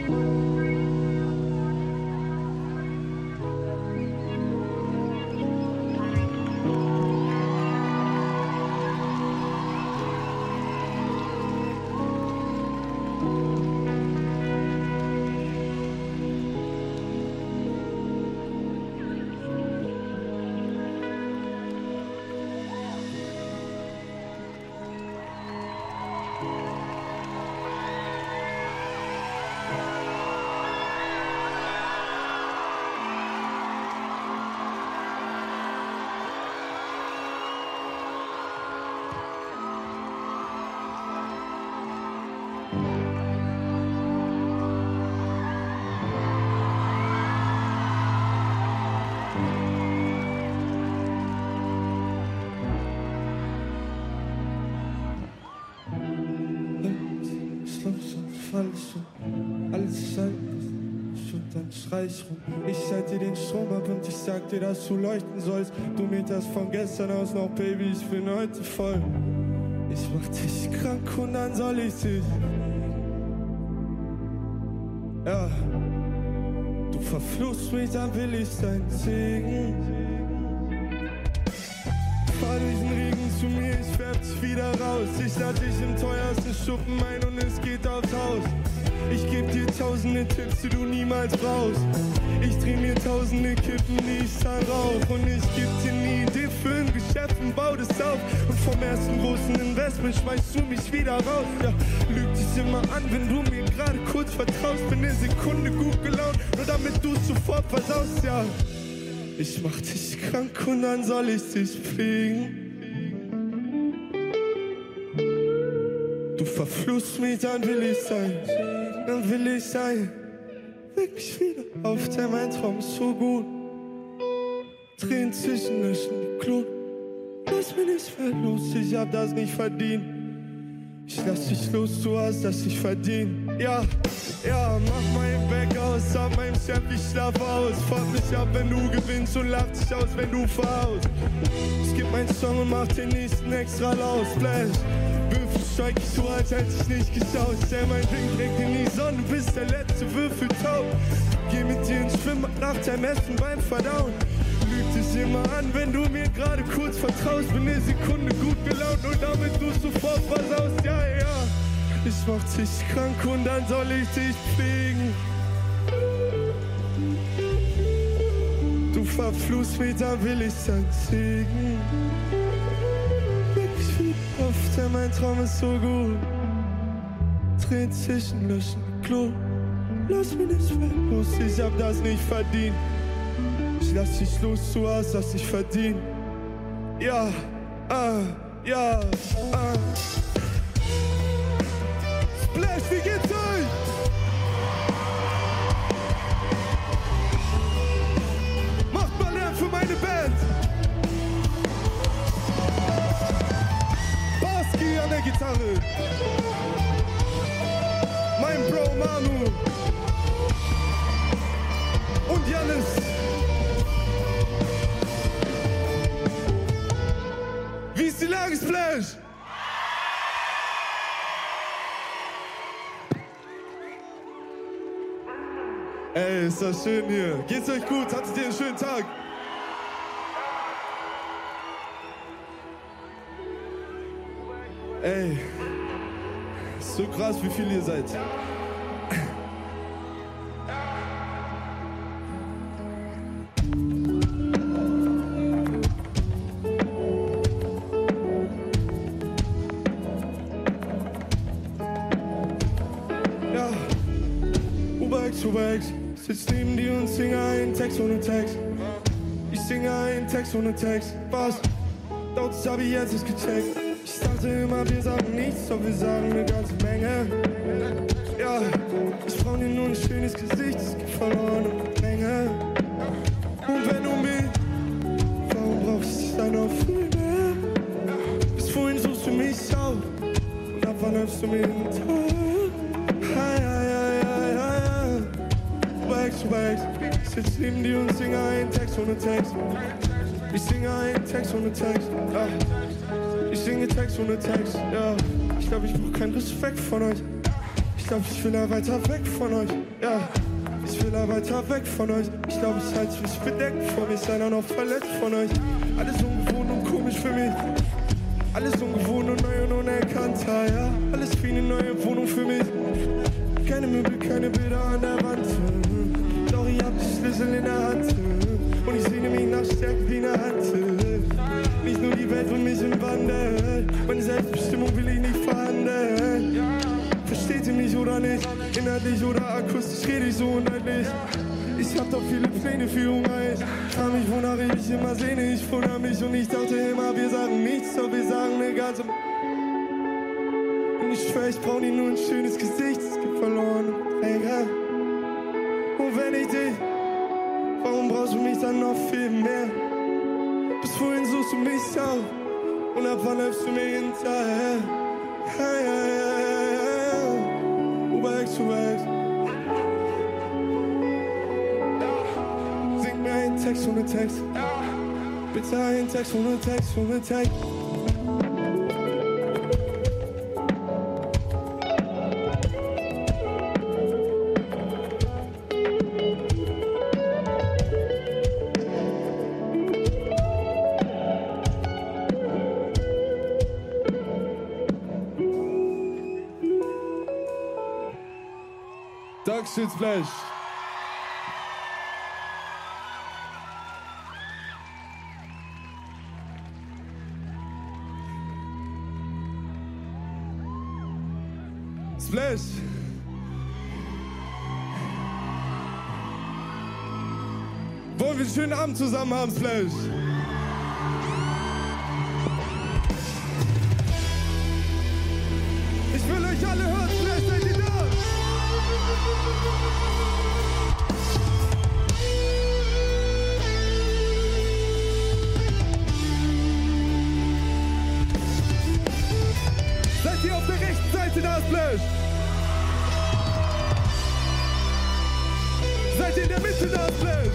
Alles scheint und dann schrei ich rum. Ich schalte dir den Strom ab und ich sag dir, dass du leuchten sollst. Du meterst von gestern aus noch, Baby, ich bin heute voll. Ich mach dich krank und dann soll ich dich. Ja, du verfluchst mich, dann will ich dein Segen. Fahr durch den Regen zu mir, ich färb dich wieder raus. Ich lade dich im teuersten Schuppen ein und es geht aufs Haus. Ich geb dir tausende Tipps, die du niemals brauchst. Ich dreh mir tausende Kippen, die ich dann rauch. Und ich geb dir nie Idee für ein Geschäft und bau das auf. Und vom ersten großen Investment schmeißt du mich wieder raus. Ja, lüg dich immer an, wenn du mir gerade kurz vertraust. Bin eine Sekunde gut gelaunt, nur damit du es sofort versaust, ja. Ich mach dich krank und dann soll ich dich pflegen. Du verfluchst mich, dann will ich sein. Dann will ich sein. Weck mich wieder auf, denn mein Traum ist so gut. Tränen zwischen löschen die Glut. Lass mich nicht mehr los, ich hab das nicht verdient. Ich lass dich los, du hast das nicht verdient. Ja, ja, mach mein Back aus, sag meinem Chef, ich schlaf aus. Fuck mich ab, wenn du gewinnst und lach dich aus, wenn du verhaust. Ich geb meinen Song und mach den nächsten extra laut. Splash, Würfel streik ich so, als hätte ich nicht geschaut. Stell mein Ding direkt in die Sonne, bis der letzte Würfel taucht. Geh mit dir ins Schwimmbad nach deinem Essen beim Verdauen. Lüg dich immer an, wenn du mir gerade kurz vertraust. Bin eine Sekunde gut gelaunt und damit du sofort versaust. Ja, ja, ich mach dich krank und dann soll ich dich pflegen. Du verfluchst mich, dann will ich dein Segen. Weck mich wieder auf, denn mein Traum ist so gut. Tränen zwischen löschen Klo. Lass mich nicht mehr los, ich hab das nicht verdient. Ich lass dich los, du hast das nicht verdient. Ja, ja, Splash, wie geht's euch? Macht mal Lärm für meine Band. Baski an der Gitarre. Mein Bro Manu. Und Jannis. Wie ist die Lage, Splash? Ey, ist das schön hier. Geht's euch gut? Hattet ihr einen schönen Tag? Ey, ist so krass, wie viele ihr seid. Sitz neben dir und singe einen Text ohne Text. Ich singe einen Text ohne Text. Was? Das hab ich jetzt nicht gecheckt. Ich dachte immer, wir sagen nichts, doch wir sagen eine ganze Menge. Ja, ich brauch dir nur ein schönes Gesicht, es gibt verloren und Menge. Und wenn du mich, warum brauchst du dann noch viel mehr? Bis vorhin suchst du mich auf und ab wann öffnest du mir den Tag? Ich sitz neben dir und singe einen Text ohne Text. Ich singe einen Text ohne Text. Ja. Ich singe Text ohne Text. Ja. Ich glaub, ich brauch keinen Respekt von euch. Ich glaub, ich will ja weiter weg von euch, ja. Ich will ja weiter weg von euch. Ich glaub, ich halte mich bedeckt vor mir. Ist einer noch verletzt von euch. Alles ungewohnt und komisch für mich. Alles ungewohnt und neu und unerkannter, ja. Alles wie eine neue Wohnung für mich. Keine Möbel, keine Bilder an der Wand. Doch ich hab die Schlüssel in der Hand. Und ich sehne mich nach Stärke wie eine Hand. Nicht nur die Welt um mich im Wandel. Meine Selbstbestimmung will ich nicht verhandeln. Versteht ihr mich oder nicht? Inhaltlich oder akustisch rede ich so unheimlich. Ich hab doch viele Pläne für Hunger. Ich frag mich, wonach ich mich immer sehne. Ich wundere mich und ich dachte immer, wir sagen nichts, doch wir sagen eine ganze. Und ich schwör, ich brauch nicht nur ein schönes Gesicht. Es gibt verloren Träger. Und wenn ich dich, warum brauchst du mich dann noch viel mehr? Bis wohin suchst du mich auch? Und ab wann läufst du mir hinterher? Hey, hey, hey, hey. Uber-Ex, Uber-Ex. Sing mir einen Text ohne Text. Bitte einen Text ohne Text, ohne Text. Dankeschön, Splash. Splash. Wollen wir einen schönen Abend zusammen haben, Splash? Ich will euch alle hören, Splash, seid ihr da? Seid ihr auf der rechten Seite da, Splash? Seid ihr in der Mitte da, Splash?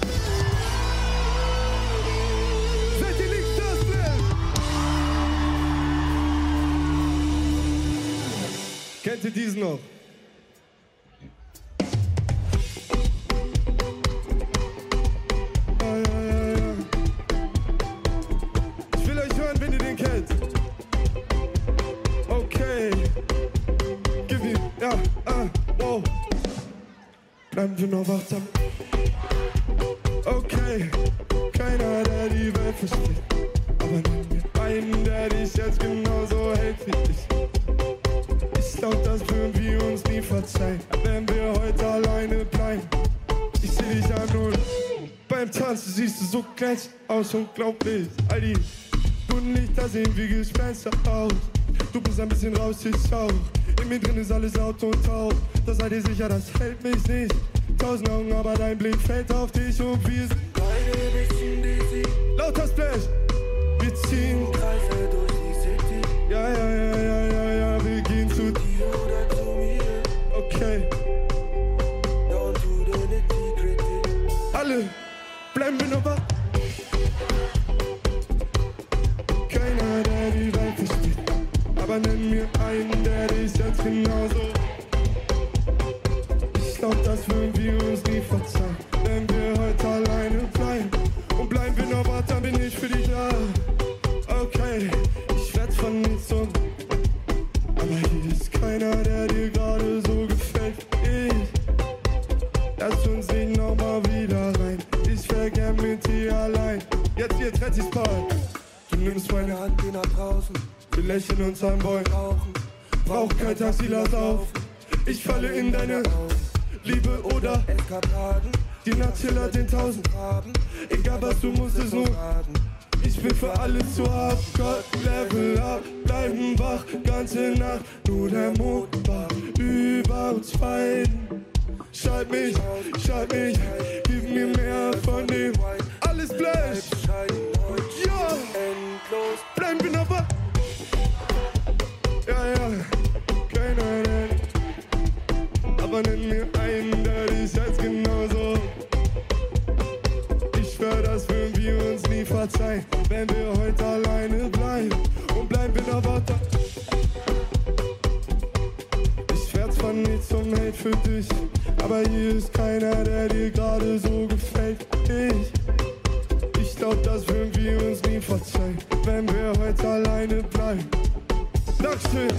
Seid ihr links da, Splash? Kennt ihr diesen noch? Ich will euch hören, wenn ihr den kennt. Okay. Gib ihm, ja, wow. Bleiben wir noch wachsam. Okay. Keiner, der die Welt versteht. Aber nimm mir einen, der dich jetzt genauso hält wie ich. Ich glaub, das würden wir uns nie verzeihen, wenn wir heute alleine bleiben. Ich seh dich an und beim Tanzen siehst du so glänzend aus, unglaublich. All die guten Lichter sehen wie Gespenster aus. Du bist ein bisschen raus, ich auch. In mir drin ist alles Haut und Tauch. Da seid ihr sicher, das hält mich nicht. 1000 Augen, aber dein Blick fällt auf dich und wir sind beide bisschen dizzy. Lauter Splash, wir ziehen Kreise durch die City. Ja, ja, ja, ja, ja, ja, wir gehen zu dir oder zu mir. Okay. Don't do the nitty-gritty. Alle bleiben wir noch wach. Keiner, der die Welt versteht. Aber nenn mir einen, der dich jetzt genauso. Ich glaub, das würden wir uns nie verzeihen, wenn wir heute alleine bleiben. Und bleiben wir noch wach, dann bin ich für dich da. Okay, ich werd von nichts und. Aber hier ist keiner, der dir gerade so gefällt wie ich. Lass uns nicht nochmal wieder rein. Ich wär gern mit dir allein. Jetzt hier, Trettys Part. Du nimmst meine Hand, geh nach draußen. Wir lächeln uns an, wollen rauchen. Brauch kein Taxi, lass auf. Ich falle in deine Liebe oder Eskapaden. Die Nacht chillert den 1000 Graden. Egal was du musst, es nur. Ich bin für alles zu haben. Gott, Level up, bleiben wach, ganze Nacht. Nur der Motor über uns beiden. Schalt mich, gib mir mehr von dem. Alles Splash. Ja, bleiben wir noch wach. Ja, ja, keiner nennt. Aber nenn mir einen, der dich jetzt genauso. Ich schwör, das würden wir uns nie verzeihen, wenn wir heute alleine bleiben. Und bleiben wir noch wach. Ich werd's von nicht zum Hate für dich, aber hier ist keiner, der dir gerade so gefällt. Ich glaub, das würden wir uns nie verzeihen, wenn wir heute alleine bleiben. Dankeschön.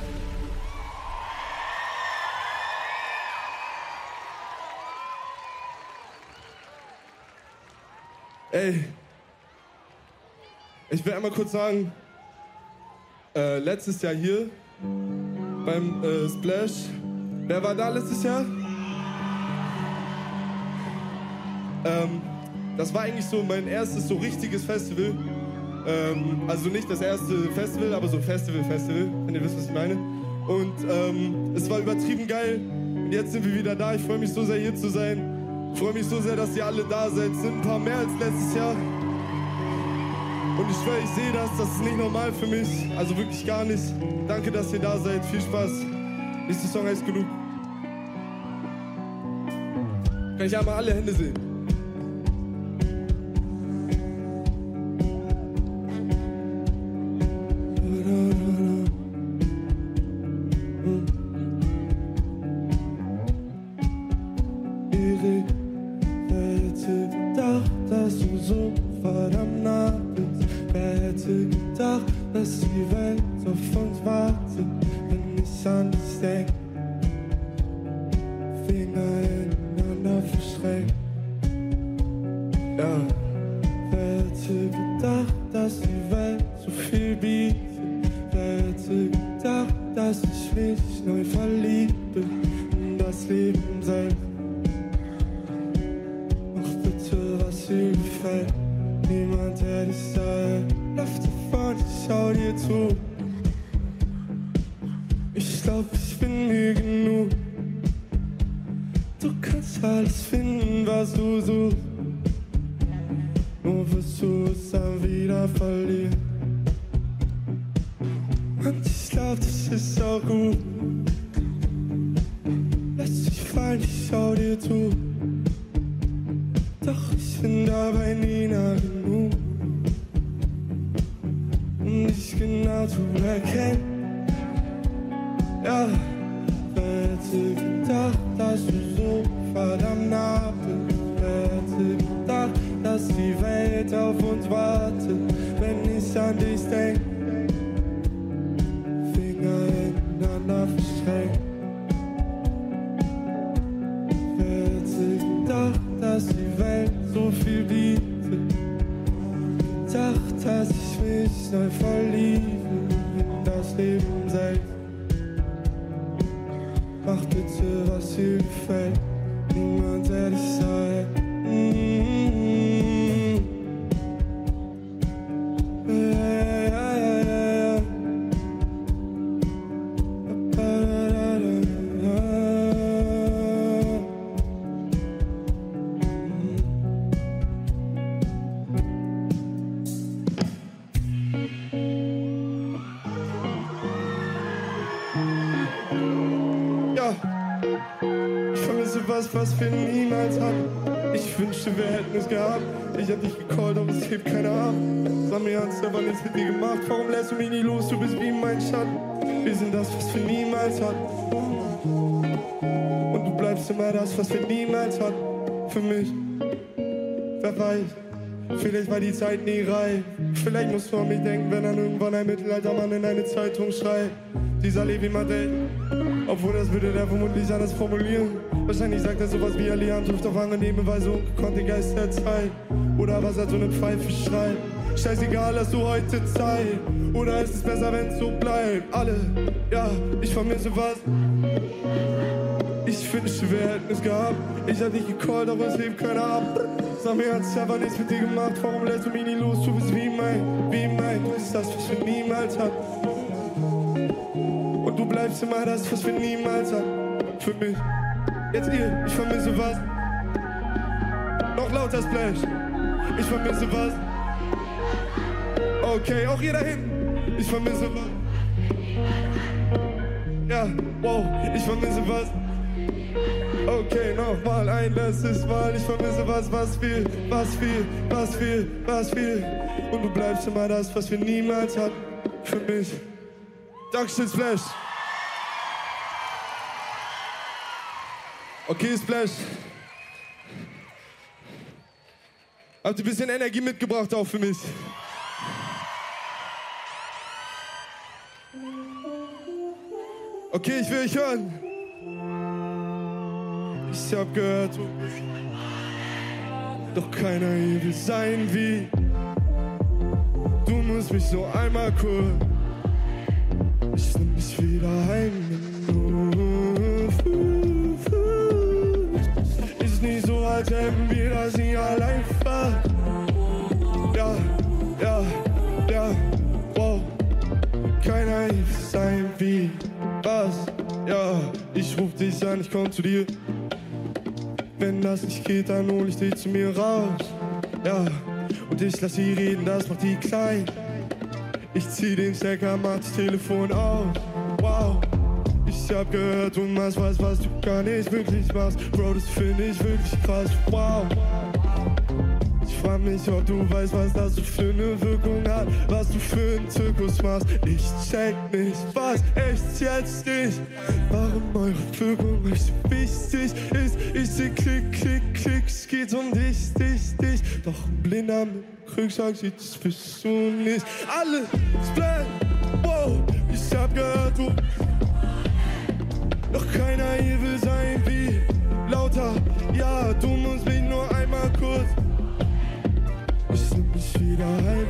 Ey, ich will einmal kurz sagen, letztes Jahr hier beim Splash, wer war da letztes Jahr? Das war eigentlich so mein erstes so richtiges Festival. Also nicht das erste Festival, aber so Festival, wenn ihr wisst, was ich meine. Und es war übertrieben geil. Und jetzt sind wir wieder da. Ich freue mich so sehr, hier zu sein. Ich freue mich so sehr, dass ihr alle da seid. Es sind ein paar mehr als letztes Jahr. Und ich schwöre, ich sehe das. Das ist nicht normal für mich. Also wirklich gar nicht. Danke, dass ihr da seid. Viel Spaß. Nächster Song heißt Genug. Kann ich einmal alle Hände sehen? Dass die Welt auf uns wartet, wenn ich an dich denk. Finger ineinander verschränkt. Ja. Wer hätte gedacht, dass die Welt so viel bietet? Wer hätte gedacht, dass ich mich neu verliebe in das Leben selbst? Mach bitte, was dir gefällt. Niemand, der dich sei, lauf davon, ich schau dir zu. Ich glaub, ich bin mir genug. Du kannst alles finden, was du suchst. Nur wirst du es dann wieder verlieren. Und ich glaub, das ist auch gut. Lass dich fallen, ich schau dir zu. Doch ich bin dabei nie nah genug, um dich genau zu erkennen. Ja, wer hätte gedacht, dass du so verdammt nah bist? Wer hätte gedacht, dass die Welt auf uns wartet, wenn ich an dich denk? Finger ineinander verschränkt. Wer hätte gedacht, dass die Welt so viel bietet? Gedacht, dass ich mich neu verliebe in das Leben selbst. Mach bitte, was dir gefällt. Niemand, der dich sei. Was wir niemals hatten. Ich wünschte, wir hätten es gehabt. Ich hab dich gecallt, aber es hebt keiner ab. Sag mir, hat's einfach nichts mit dir gemacht. Warum lässt du mich nie los? Du bist wie mein Schatten. Wir sind das, was wir niemals hatten. Und du bleibst immer das, was wir niemals hatten. Für mich. Wer weiß, vielleicht war die Zeit nie reif. Vielleicht musst du an mich denken, wenn dann irgendwann ein Mittelaltermann in eine Zeitung schreit. Dieser Levi Madel. Obwohl, das würde der vermutlich anders formulieren. Wahrscheinlich sagt er sowas wie Allianz trifft auf angenehme Weise ungekonnte Geister der Zeit. Oder was hat so eine Pfeife schreit. Scheißegal, hast du heute Zeit. Oder ist es besser, wenn's so bleibt? Alle, ja, ich vermisse was. Ich wünschte, wir hätten es gehabt. Ich hab dich gecallt, aber es hebt keiner ab. Sag mir, hat's einfach nichts mit dir gemacht. Warum lässt du mich nie los? Du bist wie mein. Du bist das, was wir niemals hatten. Und du bleibst immer das, was wir niemals hatten. Für mich. Jetzt ihr, ich vermisse was. Noch lauter Splash. Ich vermisse was. Okay, auch ihr da hinten. Ich vermisse was. Ja, wow, ich vermisse was. Okay, nochmal ein letztes Mal. Ich vermisse was viel. Und du bleibst immer das, was wir niemals hatten. Für mich. Dankeschön, Splash. Okay, Splash. Habt ihr ein bisschen Energie mitgebracht auch für mich? Okay, ich will euch hören. Ich hab gehört, doch keiner hier will sein wie. Du musst mich so einmal kurz. Ich nimm dich wieder heim. Ist nicht so, als hätten wir das nie allein fahren. Ja, ja, ja, wow. Keiner hier will sein wie. Was? Ja, ich ruf dich an, ich komm zu dir. Wenn das nicht geht, dann hol ich dich zu mir raus. Ja, und ich lass sie reden, das macht die klein. Ich zieh den Stecker, mach das Telefon aus. Wow, ich hab gehört, du machst was du gar nicht wirklich machst. Bro, das find ich wirklich krass. Wow. Ich frag mich, ob du weißt, was das so für eine Wirkung hat, was du für einen Zirkus machst. Ich check nicht, was echt jetzt nicht, warum eure Wirkung euch so wichtig ist. Ich seh Klick, Klick, Klick, es geht um dich, dich, dich. Doch ein Blinder mit Rückschlag sieht, das bist du nicht. Alle Splash, wow, ich hab gehört, du. Doch keiner hier will sein wie lauter. Ja, du musst mich nur einmal kurz. Ich nimm mich wieder heim.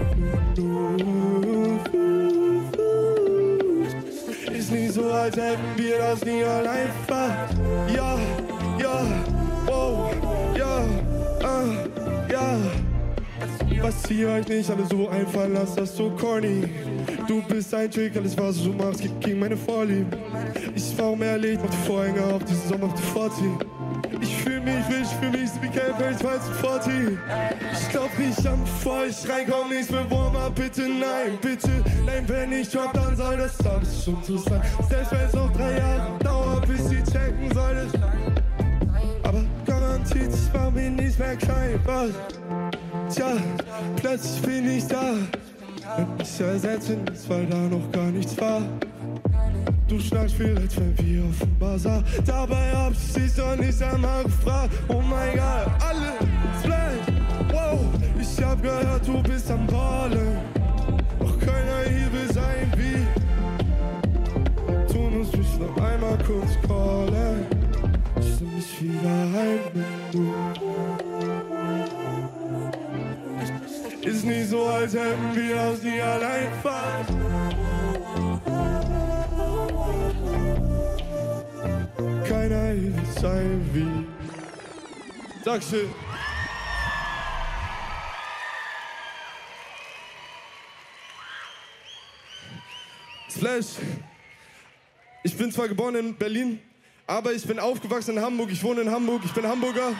Ist nicht so, als hätten wir das nie allein fahren. Ja, ja, wow, ja, ja. Was ihr euch nicht alle so einfallen lasst, das so corny. Du bist ein Trick, alles was du machst, geht gegen meine Vorlieben. Ich war ehrlich, mach die Vorhänge auf, diesen Sommer auf die vorziehen. Ich fühl mich frisch, für mich ist wie kein Face, weil es 40. Ich glaub nicht an, bevor ich reinkomm, nichts mehr Warm-up, bitte nein, wenn ich drop, dann soll das alles schon so sein. Selbst wenn es noch 3 Jahre dauert, bis sie checken soll das. Aber garantiert, ich mach mich nicht mehr klein, was? Tja, plötzlich bin ich da. Und ich ersetze nichts, weil da noch gar nichts war. Du schnackst viel, als wenn wir auf dem Bazar. Dabei hab ich dich doch nicht einmal gefragt. Oh mein Gott, alle Splash, wow. Ich hab gehört, du bist am Ballen. Doch keiner hier will sein wie. Du musst mich noch einmal kurz callen. Ich nimm mich wieder heim mit du. Ist nicht so, als hätten wir das nie allein fahren. Keiner will sein wie. Dankeschön. Splash. Ich bin zwar geboren in Berlin, aber ich bin aufgewachsen in Hamburg. Ich wohne in Hamburg, ich bin Hamburger.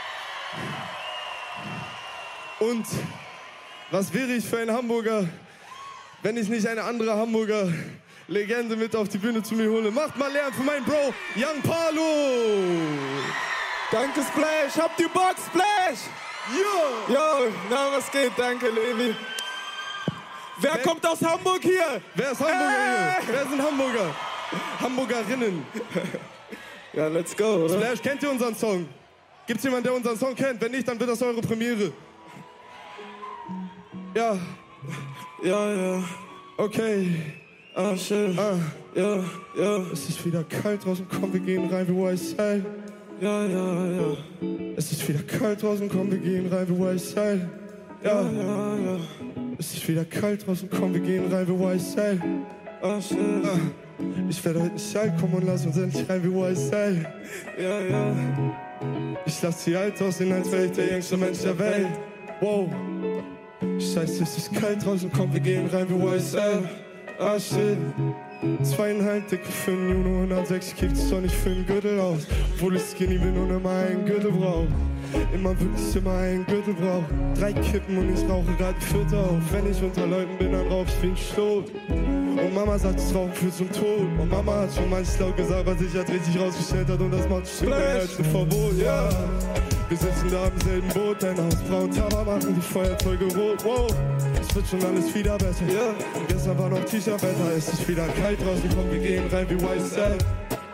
Und was wäre ich für ein Hamburger, wenn ich nicht eine andere Hamburger Legende mit auf die Bühne zu mir hole? Macht mal Lärm für meinen Bro, Young Palo! Danke, Splash. Habt ihr Bock, Splash? Yo! Yo, na, was geht? Danke, Levi. Wer kommt aus Hamburg hier? Wer ist Hamburger hier? Wer sind Hamburger? Hamburgerinnen. Ja, let's go, oder? Splash, kennt ihr unseren Song? Gibt's jemanden, der unseren Song kennt? Wenn nicht, dann wird das eure Premiere. Ja. Ja, ja. Okay. Ah, schön. Ja, ja. Es ist wieder kalt draußen, komm, wir gehen rein wie YSL. Ja, ja, ja. Es ist wieder kalt draußen, komm, wir gehen rein wie YSL. Ja, ja, ja. Es ist wieder kalt draußen, komm, wir gehen rein wie YSL. Ah, schön. Ich werde heute nicht alt, komm und lass uns endlich rein wie YSL. Ja, ja. Ich lass sie alt aussehen, als wäre ich der jüngste Mensch der Welt. Wow. Scheiße, es ist kalt draußen, komm, wir gehen rein wie YSL. Ah, shit. 2,5 dicke für einen Juno, 106 kickt es doch nicht für einen Gürtel aus. Obwohl ich skinny bin und immer einen Gürtel brauch. Immer wirklich immer einen Gürtel brauch. 3 Kippen und ich rauche grad die 4. auf. Wenn ich unter Leuten bin, dann rauch ich wie ein Stot. Und Mama sagt, das Rauchen führt zum Tod. Und Mama hat schon manches laut gesagt, was sich jetzt richtig rausgestellt hat. Und das macht bestimmt als ein Verbot, ja. Wir sitzen da im selben Boot, dein Haus braun, Tabak machen die Feuerzeuge rot. Wow, es wird schon alles wieder besser. Yeah. Und gestern war noch T-Shirt-Wetter, es ist wieder kalt draußen, komm, wir gehen rein wie YSL.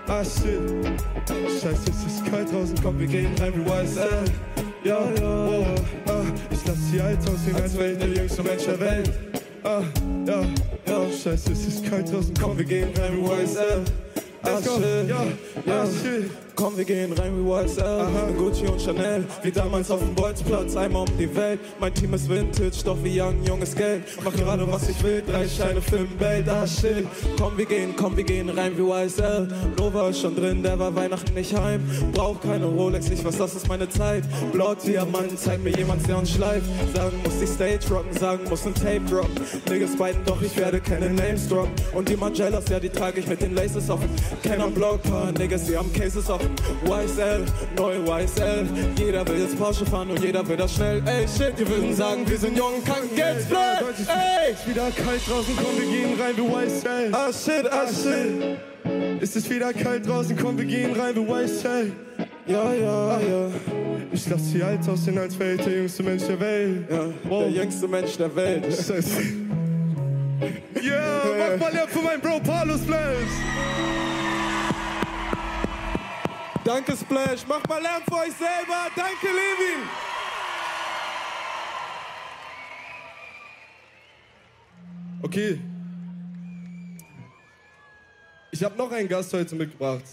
Ah shit, scheiße, es ist kalt draußen, komm, wir gehen rein wie YSL. Ja, wow, ich lass sie alt aussehen, als wäre ich der jüngste Mensch der Welt. Ja, scheiße, es ist kalt draußen, komm, wir gehen rein wie YSL. Let's go, ja, shit. Komm, wir gehen rein wie YSL, in Gucci und Chanel, wie damals auf dem Bolzplatz, einmal um die Welt. Mein Team ist Vintage, doch wie Young, junges Geld. Mach gerade was ich will, 3 Scheine für ein Bild, shit. Komm, wir gehen rein wie YSL. Nova ist schon drin, der war Weihnachten nicht heim. Brauch keine Rolex, ich weiß, das ist meine Zeit. Blood, Diamanten, zeig mir jemand, der uns schleift. Sagen muss die Stage rocken, sagen muss ein Tape droppen. Niggas beiden, doch ich werde keine Names droppen. Und die Margellas, ja, die trage ich mit den Laces offen. Kenner am Block, paar Niggas, die haben Cases offen. YSL, neu YSL. Jeder will jetzt Porsche fahren und jeder will das schnell. Ey, shit, die würden sagen, wir sind jung, kein Geldsplat. Ey, ist wieder kalt draußen, komm, wir gehen rein wie YSL. Ah shit. Ist es wieder kalt draußen, komm, wir gehen rein wie YSL. Ja. Ich lass sie alt aussehen, als wäre ich der jüngste Mensch der Welt. Ja, wow. Der jüngste Mensch der Welt. Scheiße. Mach mal Lärm für meinen Bro Palo Splash. Danke Splash, macht mal Lärm für euch selber. Danke Levin. Okay. Ich habe noch einen Gast heute mitgebracht.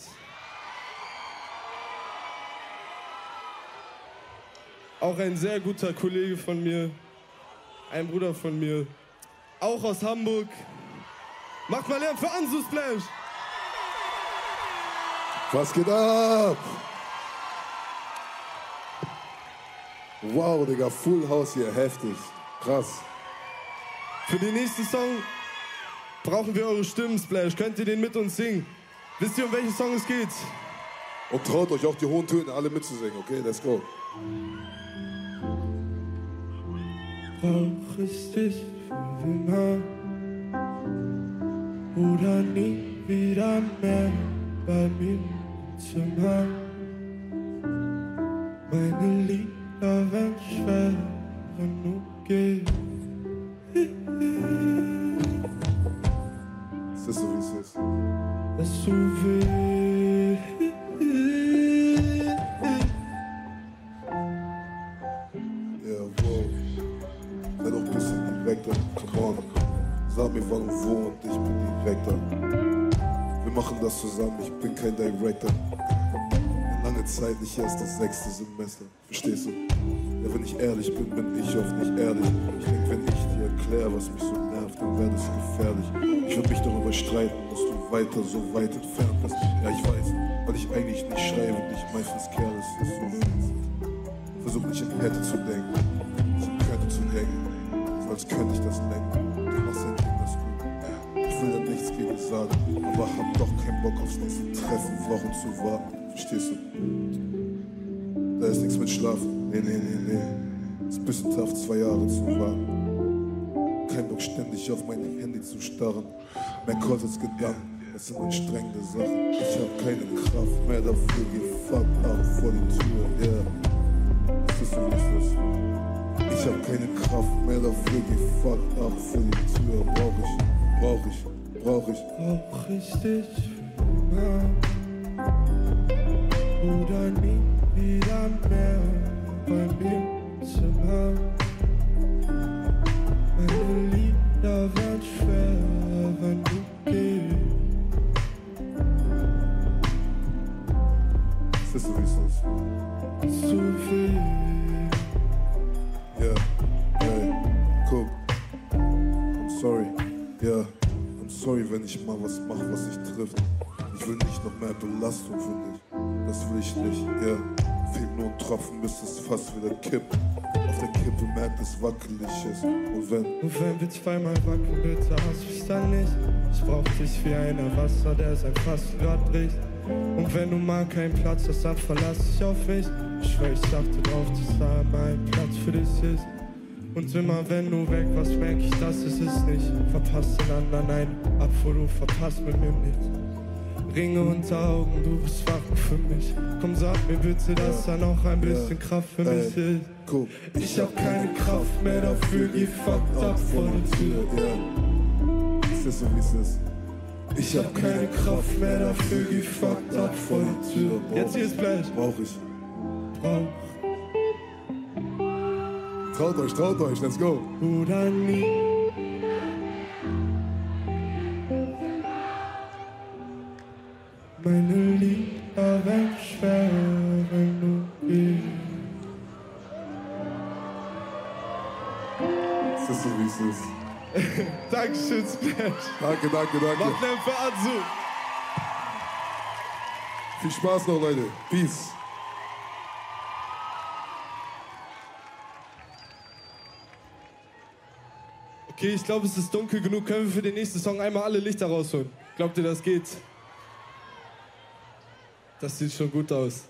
Auch ein sehr guter Kollege von mir. Ein Bruder von mir. Auch aus Hamburg. Macht mal Lärm für Ansu Splash. Was geht ab? Wow, Digga, Full House hier, heftig. Krass. Für den nächsten Song brauchen wir eure Stimmen, Splash. Könnt ihr den mit uns singen? Wisst ihr, um welchen Song es geht? Und traut euch auch die hohen Töne alle mitzusingen, okay? Let's go. Brauch ich dich für immer oder nie wieder mehr bei mir im Zimmer. Meine Lieder werden schwer, wenn du gehst. Ist das so, wie es ist? Dass du willst. Ja, wow. Sei doch ein bisschen direkter, come on. Sag mir wann und wo und ich bin direkter. Wir machen das zusammen, ich bin kein Director. Lange Zeit, nicht erst das 6. Semester, verstehst du? Ja, wenn ich ehrlich bin, bin ich oft nicht ehrlich. Ich denk, wenn ich dir erkläre, was mich so nervt, dann werde es gefährlich. Ich würde mich darüber streiten, dass du weiter so weit entfernt bist. Ja, ich weiß, weil ich eigentlich nicht schreibe und ich meistens careless ist. So. Versuch nicht in Hätte zu denken, ich könnte zu denken, so als könnte ich das lenken. Du machst dein Ding, das gut. Ich will da nichts gegen sagen, aber hab doch keinen Bock aufs nächste Treffen, Wochen zu warten. Verstehst du? Da ist nichts mit Schlafen. Nee. Ist ein bisschen tough, 2 Jahre zu warten. Kein Bock ständig auf mein Handy zu starren. Mehr Calls als Gedanken, es sind anstrengende Sachen. Ich hab keine Kraft mehr dafür, geh fuck ab vor die Tür, yeah. Ist das so, wie ist das? Ich hab keine Kraft mehr dafür, geh fuck ab vor die Tür. Brauch ich Brauch ich dich für immer oder nie wieder mehr bei mir im Zimmer. Meine Lieder werden schwer, wenn du gehst. Ist das so, wie es ist? Zu viel. Ja, hey, guck. I'm sorry, ja. I'm sorry, wenn ich mal was mach, was dich trifft. Ich will nicht noch mehr Belastung für dich. Das will ich nicht, ja. Fehlt nur ein Tropfen, bis es fast wieder kippt. Auf der Kippe merkt es wackelig ist. Und wenn wir zweimal wackeln, bitte hast du's dann nicht. Ich brauch dich wie einer Wasser, der sein Fastenrad bricht. Und wenn du mal keinen Platz hast, dann verlass dich auf mich. Ich schwör, ich achte drauf, dass da mein Platz für dich ist. Und immer wenn du weg warst, merk ich, dass es nicht. Verpasst den anderen einen ab, wo du verpasst mit mir nichts. Ringe unter Augen, du bist wach für mich. Komm, sag mir bitte, dass da noch ein bisschen Kraft für mich ist. Guck. Ich hab keine Kraft mehr dafür, geh fucked up vor der Tür. Ja. Ist das so, wie es ist? Ich hab keine Kraft mehr dafür, gefuckt ab vor die Tür. Jetzt hier ist Splash. Brauch ich. Traut euch, let's go. Oder nie. Meine Lieder werden schwer, wenn du gehst. Es ist so, wie es ist. Dankeschön, Splash. Danke. Macht einen für Anzu. Viel Spaß noch, Leute. Peace. Okay, ich glaube, es ist dunkel genug. Können wir für den nächsten Song einmal alle Lichter rausholen? Glaubt ihr, das geht? Das sieht schon gut aus.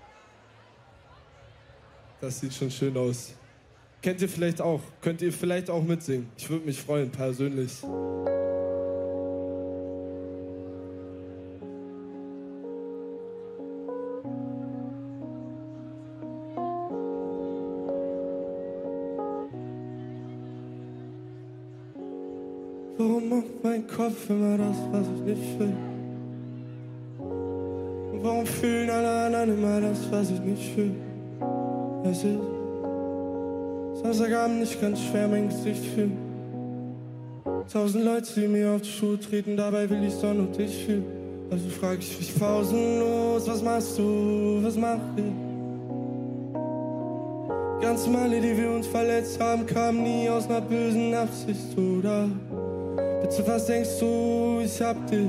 Das sieht schon schön aus. Kennt ihr vielleicht auch? Könnt ihr vielleicht auch mitsingen? Ich würde mich freuen, persönlich. Warum macht mein Kopf immer das, was ich nicht will? Und warum fühlen alle anderen immer das, was ich nicht fühle? Es ist Samstagabend nicht ganz schwer, mein Gesicht fühlen. 1000 Leute, die mir auf die Schuhe treten, dabei will ich doch nur dich fühlen. Also frag ich mich pausenlos, was machst du, was mach ich? Die ganzen Male, die wir uns verletzt haben, kamen nie aus einer bösen Absicht, oder? Bitte, was denkst du, ich hab dich?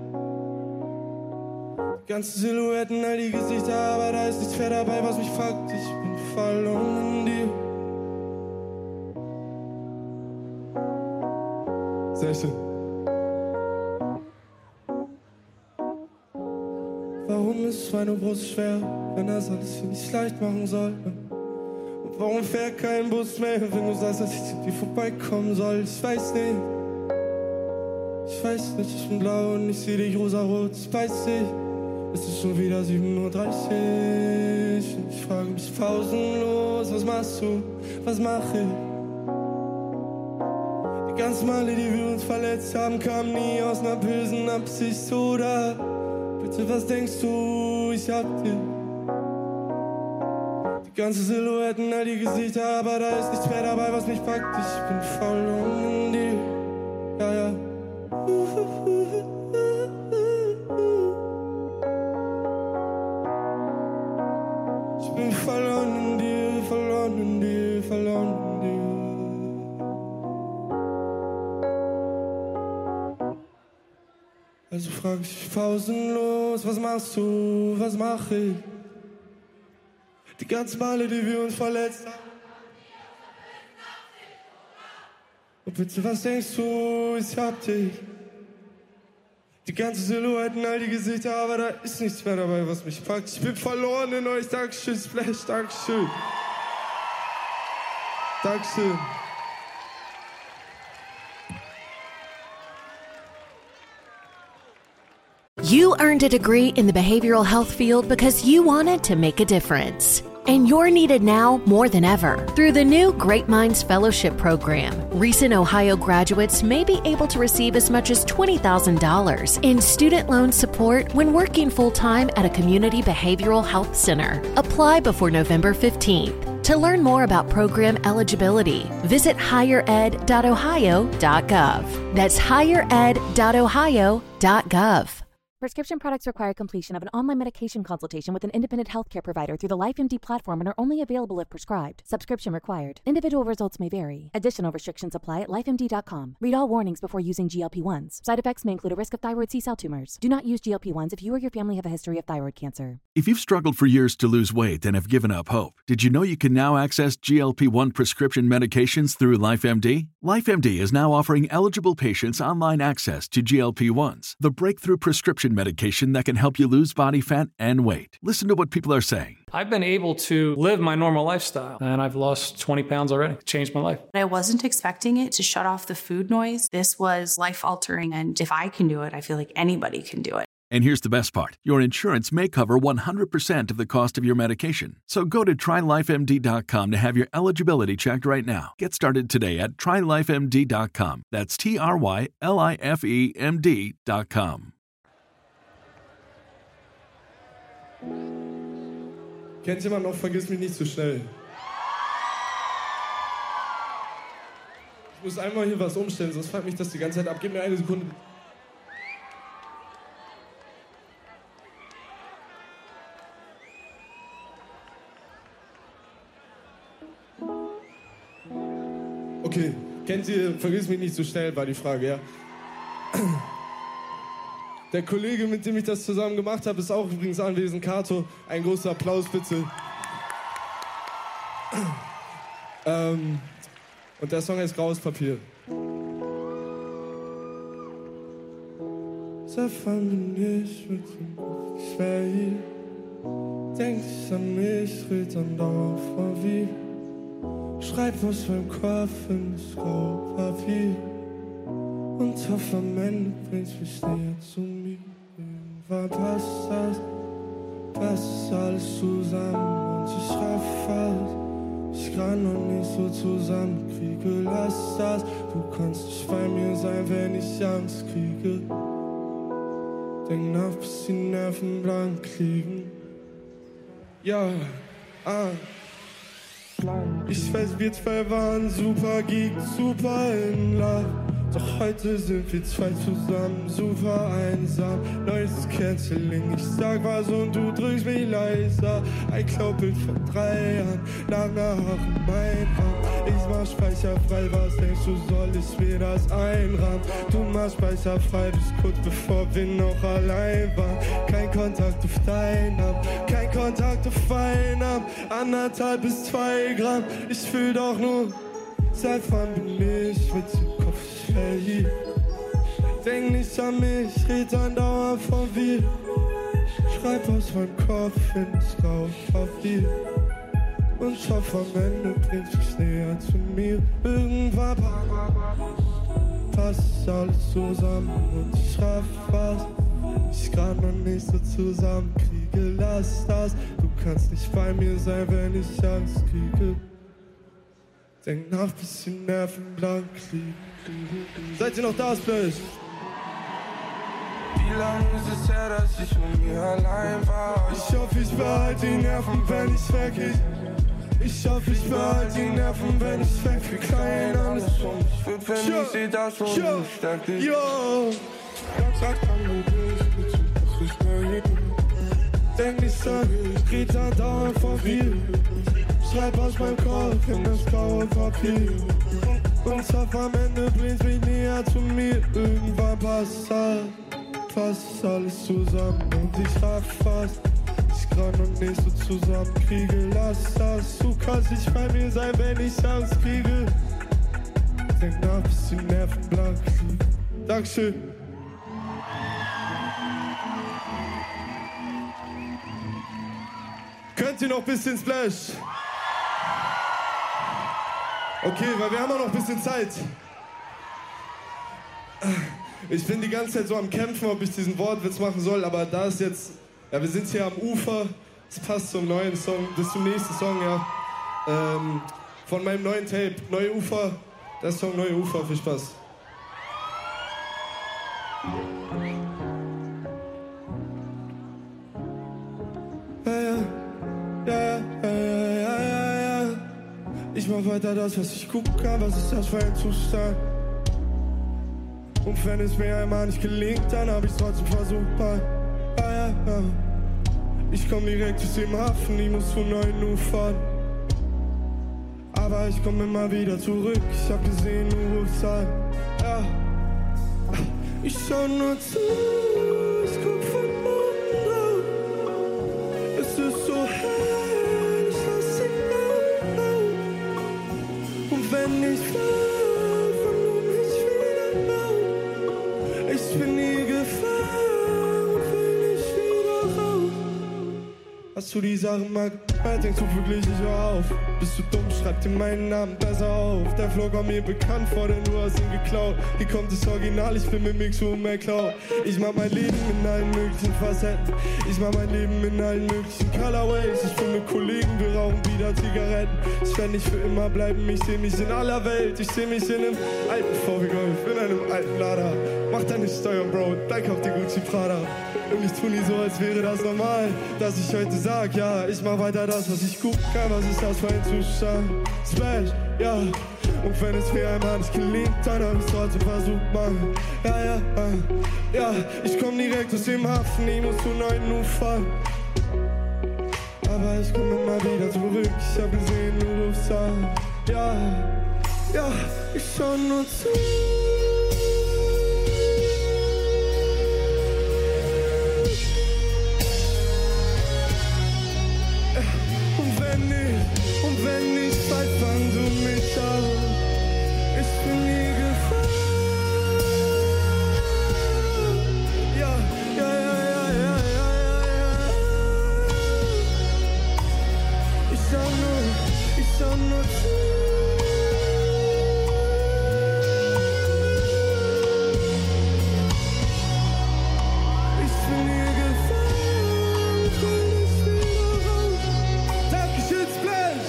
Die ganzen Silhouetten, all die Gesichter, aber da ist nichts mehr dabei, was mich fuckt. Ich bin verloren in dir. Sehr schön. Warum ist meine Brust schwer, wenn das alles hier nicht leicht machen soll? Und warum fährt kein Bus mehr, wenn du sagst, dass ich zu dir vorbeikommen soll? Ich weiß nicht, ich bin blau und ich seh dich rosarot. Ich weiß nicht, es ist schon wieder 7:30 Uhr. Und ich frage mich pausenlos, was machst du, was mach ich? Die ganzen Male, die wir uns verletzt haben, kamen nie aus einer bösen Absicht, oder? Bitte, was denkst du, ich hab dich? Die ganzen Silhouetten, all die Gesichter, aber da ist nichts mehr dabei, was mich packt. Ich bin verloren in dir, ja. Ich bin verloren in dir, verloren in dir, verloren in dir. Also frag ich pausenlos, was machst du, was mach ich? Die ganzen Male, die wir uns verletzt haben. Und bitte, was denkst du, ich hab dich? Die ganzen Silhouetten, all die Gesichter, aber da ist nichts mehr dabei, was mich packt. Ich bin verloren in euch, Dankeschön, Splash, Dankeschön. Dankeschön. You earned a degree in the behavioral health field because you wanted to make a difference. And you're needed now more than ever. Through the new Great Minds Fellowship Program, recent Ohio graduates may be able to receive as much as $20,000 in student loan support when working full-time at a community behavioral health center. Apply before November 15th. To learn more about program eligibility, visit highered.ohio.gov. That's highered.ohio.gov. Prescription products require completion of an online medication consultation with an independent healthcare provider through the LifeMD platform and are only available if prescribed. Subscription required. Individual results may vary. Additional restrictions apply at lifemd.com. Read all warnings before using GLP-1s. Side effects may include a risk of thyroid C-cell tumors. Do not use GLP-1s if you or your family have a history of thyroid cancer. If you've struggled for years to lose weight and have given up hope, did you know you can now access GLP-1 prescription medications through LifeMD? LifeMD is now offering eligible patients online access to GLP-1s, the breakthrough prescription medication that can help you lose body fat and weight. Listen to what people are saying. I've been able to live my normal lifestyle, and I've lost 20 pounds already. It changed my life. I wasn't expecting it to shut off the food noise. This was life-altering, and if I can do it, I feel like anybody can do it. And here's the best part. Your insurance may cover 100% of the cost of your medication. So go to TryLifeMD.com to have your eligibility checked right now. Get started today at TryLifeMD.com. That's TryLifeMD.com. Kennt jemand noch Vergiss mich nicht so schnell? Ich muss einmal hier was umstellen, sonst fuckt mich das die ganze Zeit ab. Gib mir eine Sekunde. Okay, kennt ihr Vergiss mich nicht so schnell, war die Frage, ja? Der Kollege, mit dem ich das zusammen gemacht habe, ist auch übrigens anwesend, Kato. Ein großer Applaus, bitte. Und der Song heißt Graues Papier. Seit wann bin ich mit dem schwer hier? Denk ich an mich, red dann dauernd vor wie. Schreib aus meinem Kopf in das graue Papier. Und hoffe am Ende bringt's mich näher zu mir. Irgendwann passt alles zusammen und ich raff fast. Ich kann noch nicht so zusammenkriege, lass das. Du kannst nicht bei mir sein, wenn ich Angst kriege. Denk nach, bis die Nerven blank liegen. Ja, ich weiß, wir zwei waren super Geeks, super in Love. Doch heute sind wir zwei zusammen, super einsam. Neues Canceling, ich sag was und du drückst mich leiser. Ein Cloud-Bild von 3 Jahren, nach einer Haare mein Arm. Ich mach speicherfrei, was denkst du, soll ich mir das einrahmen? Du machst speicherfrei, bis kurz bevor wir noch allein waren. Kein Kontakt auf deinen Namen, kein Kontakt auf einen Arm. 1,5 bis 2 Gramm, ich fühl doch nur. Seit wann bin ich mit dem Kopf schwer? Denk nicht an mich, red andauernd von wir. Schreib aus meinem Kopf in das graue Papier. Und hoffe am Ende bringt's mich näher zu mir. Irgendwann passt alles zusammen und ich raff was. Ich kann noch nicht so zusammenkriege, lass das. Du kannst nicht bei mir sein, wenn ich Angst kriege. Denk nach, bis die Nerven blank liegen. Seid ihr noch da, Splash? Wie lange ist es her, dass ich mit mir allein war? Ich hoffe, ich behalte die Nerven, wenn ich weg ich hoffe, ich behalte die Nerven, wenn ich weg wie klein alles um mich wird, wenn ich seh das, wo du stärkt dich. Sag dann, wo bist du, was ich mehr denk nicht an, red andauernd von viel. Schreib aus meinem Kopf in das graue Papier. Und hoffe am Ende bringt's mich näher zu mir. Irgendwann passt alles zusammen und ich raff fast. Ich kann noch nicht so zusammenkriege, lass das. Du kannst nicht bei mir sein, wenn ich Angst kriege. Denk nach, bis die Nerven blank liegen. Dankeschön. Könnt ihr noch ein bisschen Splash? Okay, weil wir haben auch noch ein bisschen Zeit. Ich bin die ganze Zeit so am Kämpfen, ob ich diesen Wortwitz machen soll, aber da ist jetzt, ja, wir sind hier am Ufer, das passt zum neuen Song, das ist zum nächsten Song, ja. Von meinem neuen Tape, Neue Ufer, der Song Neue Ufer, viel Spaß. Ich mach weiter das, was ich gucken kann, was ist das für ein Zustand? Und wenn es mir einmal nicht gelingt, dann hab ich's trotzdem versucht, Ich komm direkt aus dem Hafen, ich muss zu neuen Ufern. Aber ich komm immer wieder zurück, ich hab gesehen, nur Rückzeit. Ja. Ich schau nur zu, ich guck von oben drauf. Es ist so hell, ich lass den Raum. Und wenn ich fall, von mich wieder auf. Ich bin nie Gefahr und will nicht wieder raus. Was dass du die Sachen magst. Denkst du wirklich, ich hör auf? Bist du dumm, schreib dir meinen Namen besser auf. Der Vlog war mir bekannt vor, denn du hast ihn geklaut. Hier kommt das Original, ich bin mit Mix und McCloud. Ich mach mein Leben in allen möglichen Facetten. Ich mach mein Leben in allen möglichen Colorways. Ich bin mit Kollegen, wir rauchen wieder Zigaretten. Ich werd nicht für immer bleiben, ich seh mich in aller Welt. Ich seh mich in einem alten VW Golf, in einem alten Lada. Mach deine Steuern, Bro, dann kauf dir Gucci Prada. Und ich tu nie so, als wäre das normal, dass ich heute sag, ja, ich mach weiter das, was ich gut kann. Was ist das für ein Zustand? Splash, ja. Und wenn es mir einmal nicht gelingt, dann hab ich's trotzdem versucht, Mann. Ja, ich komm direkt aus dem Hafen, ich muss zu neuen Ufern. Aber ich komm immer wieder zurück, ich hab gesehen, du rufst an. Ja, ich schau nur zu. Und wenn ich fall, fang du mich auf. Ich bin nie gefallen. Ja. Ich schau nur zu. Ich bin nie gefallen, komm ich wieder raus. Dankeschön, Splash!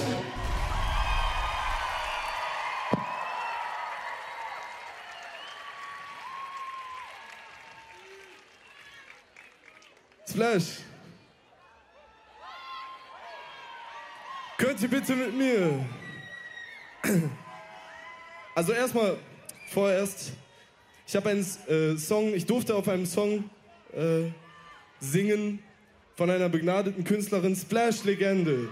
Splash! Könnt ihr bitte mit mir? Also vorerst, ich habe einen Song, ich durfte auf einem Song singen von einer begnadeten Künstlerin, Splash-Legende.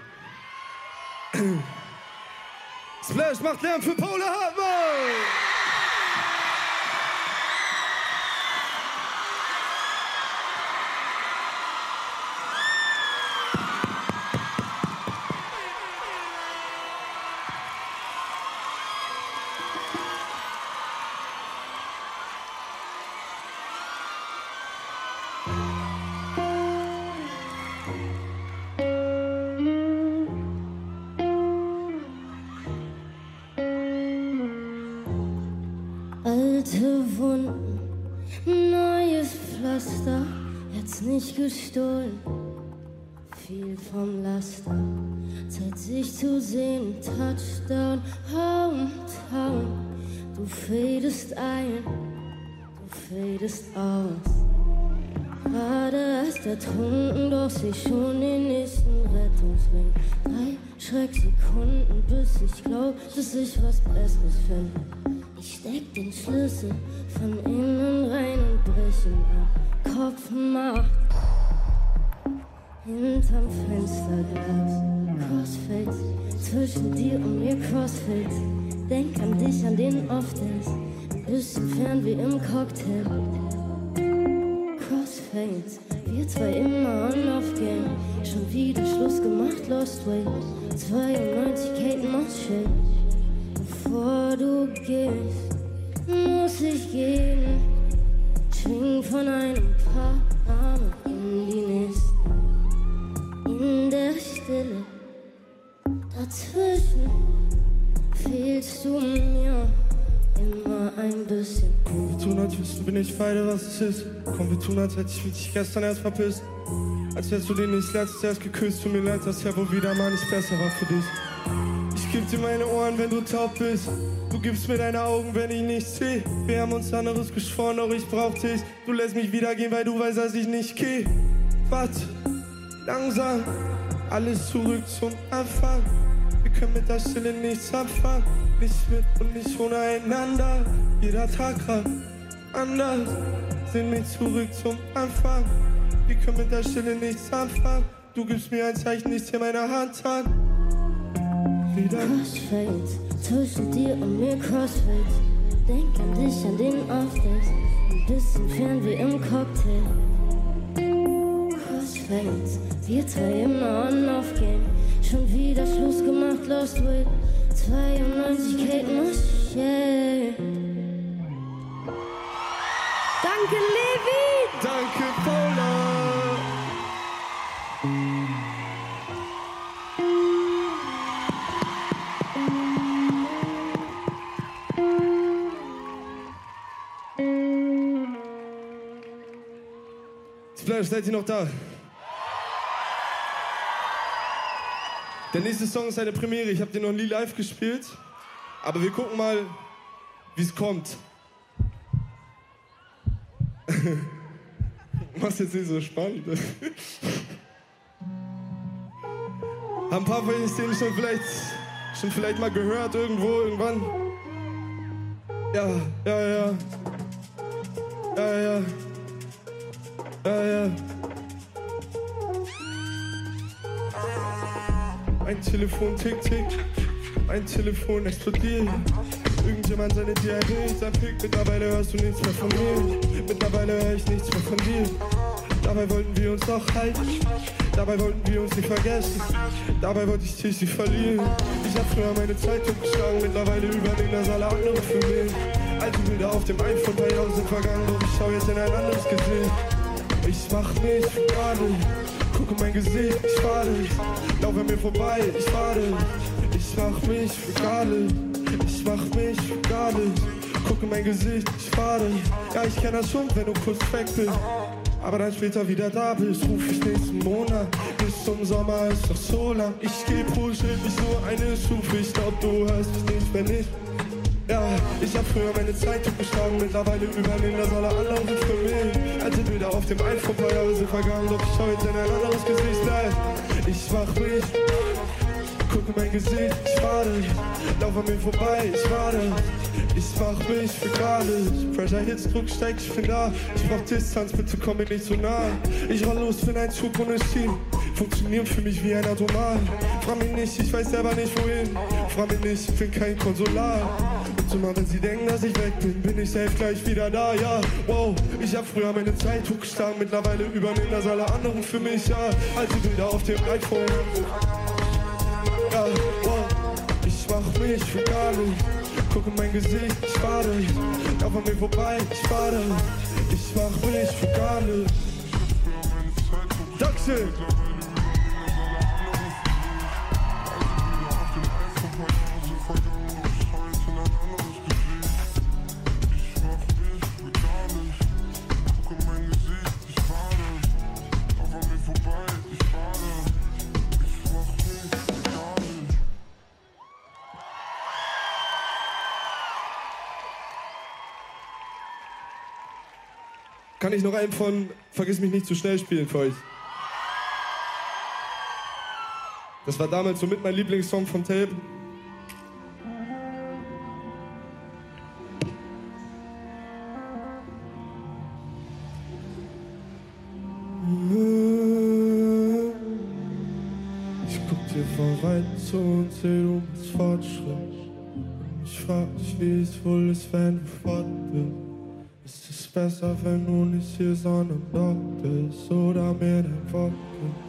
Splash macht Lärm für Paula Hartmann! Alte Wunden, neues Pflaster, jetzt nicht gestohlen, viel vom Laster. Zeit sich zu sehen, Touchdown, Hometown. Du fadest ein, du fadest aus. Gerade erst ertrunken, doch seh schon den nächsten Rettungsring. 3 Schrecksekunden, bis ich glaub, dass ich was Besseres finde. Ich steck den Schlüssel von innen rein und brech ihn ab. Kopfmacht hinterm Fensterglas. Crossfades zwischen dir und mir, Crossfades. Denk an dich, an den Off-Days. Ein bisschen fern wie im Cocktail. Crossfades, wir zwei immer on-off-Game. Schon wieder Schluss gemacht, Lost Way. 92 Kate Moss Shade. Bevor du gehst, muss ich gehen. Schwing von einem Paar Arme in die nächsten. In der Stille, dazwischen fehlst du mir immer ein bisschen. Komm, wir tun, als wüssten wir nicht beide, was es ist. Komm, wir tun, als hätte ich dich gestern erst verpisst. Als hättest du den nicht letztes erst geküsst. Tut mir leid, dass ja wohl wieder mal nicht besser war für dich. Ich geb dir meine Ohren, wenn du taub bist. Du gibst mir deine Augen, wenn ich nichts seh. Wir haben uns anderes geschworen, doch ich brauch dich. Du lässt mich wieder gehen, weil du weißt, dass ich nicht geh. Warte, langsam, alles zurück zum Anfang. Wir können mit der Stille nichts anfangen. Nicht mit und nicht ohne einander. Jeder Tag grad anders. Sind wir zurück zum Anfang. Wir können mit der Stille nichts anfangen. Du gibst mir ein Zeichen, ich zieh meine Hand an. Crossfades, zwischen dir und mir, Crossfades. Denk an dich, an den Off-Days. Ein bisschen fern wie im Cocktail. Crossfades, wir zwei immer on-off gehen. Schon wieder Schluss gemacht, Lost Way. 92 Kate Moss Shade. Danke, Levi! Danke, Paula! seid ihr noch da? Der nächste Song ist eine Premiere. Ich habe den noch nie live gespielt. Aber wir gucken mal, wie es kommt. Mach's jetzt nicht so spannend. Haben ein paar von euch den schon vielleicht mal gehört irgendwo, irgendwann? Ja. Ein Telefon tick, tick, ein Telefon explodiert. Irgendjemand seine Diabetes erfickt, mittlerweile hörst du nichts mehr von mir. Mittlerweile höre ich nichts mehr von dir. Dabei wollten wir uns doch halten, dabei wollten wir uns nicht vergessen. Dabei wollte ich dich nicht verlieren. Ich hab früher meine Zeitung geschlagen, mittlerweile übernehmen das alle anderen für mich. Alte Bilder auf dem iPhone, 3 Jahre sind vergangen, doch ich schau jetzt in ein anderes Gesicht. Ich mach mich für gerade, gucke mein Gesicht, ich warte. Laufe mir vorbei, ich warte. Ich mach mich für gerade, ich mach mich für gerade. Gucke mein Gesicht, ich warte. Ja, ich kenn das schon, wenn du kurz weg bist. Aber dann später wieder da bist, ruf ich nächsten Monat. Bis zum Sommer ist doch so lang. Ich geh pro Schritt nicht so eine Stufe. Ich glaub, du hörst mich nicht, wenn nicht. Ja, ich hab früher meine Zeitung geschlagen, mittlerweile übernehmen das alle anderen für mich. Alte Bilder auf dem iPhone, 2 Jahre sind vergangen, doch ich schau jetzt in ein anderes Gesicht live. Ich mach mich, gucke mein Gesicht, ich warte. Lauf an mir vorbei, ich warte. Ich mach mich für gerade. Pressure Hits, Druck steigt, ich bin da. Ich brauch Distanz, bitte komm mir nicht so nah. Ich roll los, bin ein Zug ohne Ziel. Funktionieren für mich wie ein Automat. Frag mich nicht, ich weiß selber nicht wohin. Frag mich nicht, ich bin kein Konsulat. Und immer wenn sie denken, dass ich weg bin, bin ich safe gleich wieder da, ja. Wow, ich hab früher meine Zeit hochgeschlagen, mittlerweile übernehmen das alle anderen für mich, ja. Alte Bilder auf dem iPhone. Ja, wow, ich mach mich für gar nicht. Gucke mein Gesicht, ich warte. Lauf an mir vorbei, ich warte. Ich mach mich für gar nicht. Dankeschön. Kann ich noch einen von Vergiss mich nicht zu schnell spielen für euch? Das war damals somit mein Lieblingssong von Tape. Ich guck dir von weit zu und seh, du bist Fortschritt. Ich frag mich, wie es wohl ist, wenn du fort bist. Ist es besser, wenn du nicht hier, sondern dort bist oder mir dein Wort gibst?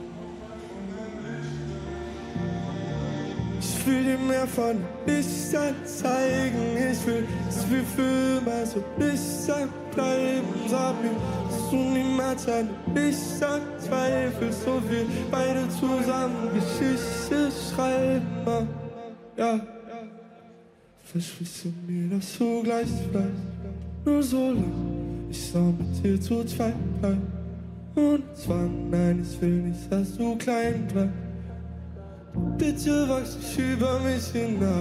Ich will dir mehr von Lichtern zeigen. Ich will, dass wir für immer so Lichtern bleiben. Sag mir, dass du niemals an Lichtern zweifelst. So wir beide zusammen Geschichte schreiben. Ja, versprichst du mir, dass du gleich bleibst? Nur so lang, ich soll mit dir zu zweit bleiben. Und Zwang, nein, ich will nicht, dass du klein bleibst. Bitte wachs nicht über mich hinaus.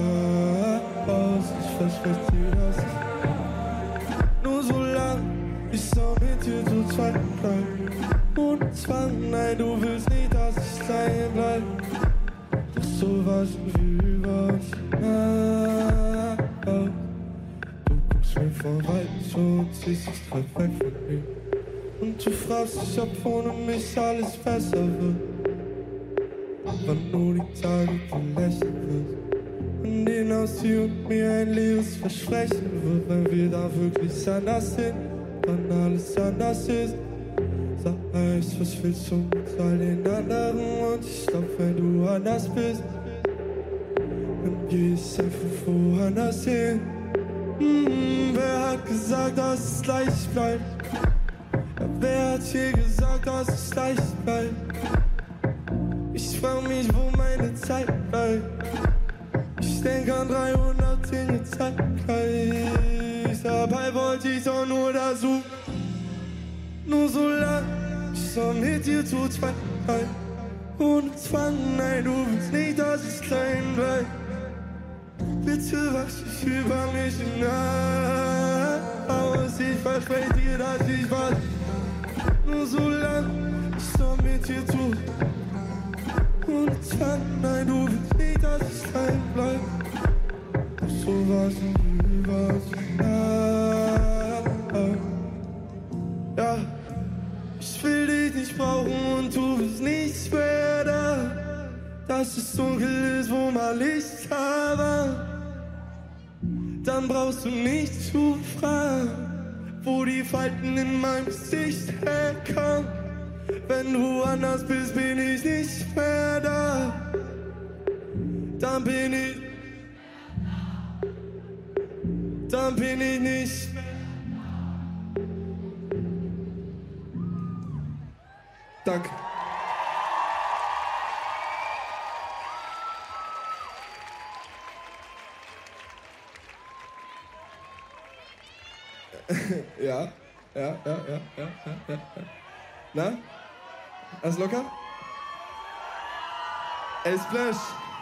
Ich verspreche dir, dass ich nur so lang, ich soll mit dir zu zweit bleiben. Und Zwang, nein, du willst nicht, dass ich klein bleib. Doch so waschen wir über uns hinaus. Mir von weit so und ziehst dich weit weg von mir. Und du fragst dich, ob ohne mich alles besser wird. Wann nur die Tage du lächeln wirst. In denen aus dir und mir ein leeres Versprechen wird. Wenn wir da wirklich anders sind, dann alles anders ist. Sag echt, was willst du mit all den anderen? Und ich glaub, wenn du anders bist, dann geh ich einfach woanders hin. Wer hat gesagt, dass es leicht bleibt? Ja, wer hat hier gesagt, dass es leicht bleibt? Ich frag mich, wo meine Zeit bleibt. Ich denk an 300 Dinge zeitgleich. Dabei wollte ich doch nur da suchen. Nur so lang, so mit dir zu zweit, ohne Zwang, nein, du willst nicht, dass ich klein bleib. Bitte wachs dich über mich hinaus, ich verspreche dir, dass ich warte, nur so lang, ich so mit dir zu. Ohne Zwang, nein, du willst nicht, dass ich klein bleib. So was über ja, ich will dich nicht brauchen und du bist nicht mehr da. Dass es dunkel ist, wo mal Licht war. Dann brauchst du nicht zu fragen, wo die Falten in meinem Gesicht herkamen. Wenn du anders bist, bin ich nicht mehr da. Dann bin ich nicht mehr. Danke. Ja. Na? Alles locker? Ey, Splash.